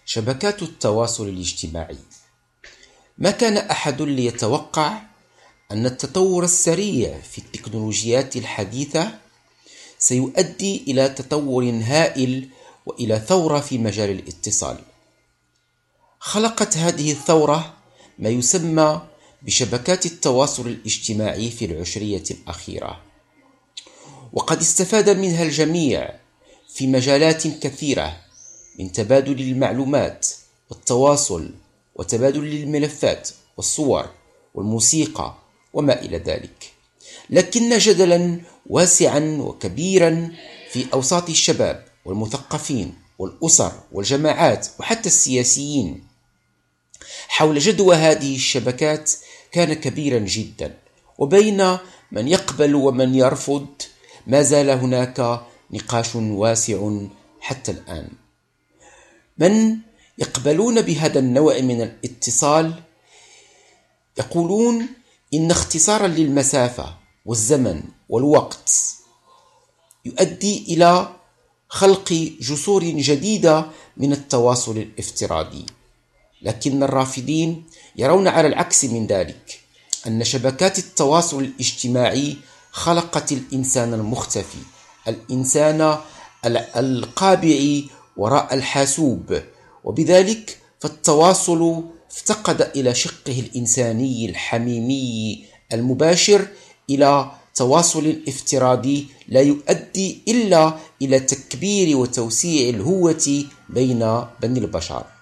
شبكات التواصل الاجتماعي. ما كان أحد ليتوقع أن التطور السريع في التكنولوجيات الحديثة سيؤدي إلى تطور هائل وإلى ثورة في مجال الاتصال. خلقت هذه الثورة ما يسمى بشبكات التواصل الاجتماعي في العشرية الأخيرة، وقد استفاد منها الجميع في مجالات كثيرة، من تبادل المعلومات والتواصل وتبادل الملفات والصور والموسيقى وما إلى ذلك. لكن جدلا واسعا وكبيرا في أوساط الشباب والمثقفين والأسر والجماعات وحتى السياسيين حول جدوى هذه الشبكات كان كبيرا جدا، وبين من يقبل ومن يرفض ما زال هناك نقاش واسع حتى الآن. من يقبلون بهذا النوع من الاتصال يقولون إن اختصارا للمسافة والزمن والوقت يؤدي إلى خلق جسور جديدة من التواصل الافتراضي، لكن الرافضين يرون على العكس من ذلك، أن شبكات التواصل الاجتماعي خلقت الإنسان المختفي، الإنسان القابع وراء الحاسوب، وبذلك فالتواصل افتقد إلى شقه الإنساني الحميمي المباشر إلى تواصل افتراضي لا يؤدي إلا إلى تكبير وتوسيع الهوة بين بني البشر.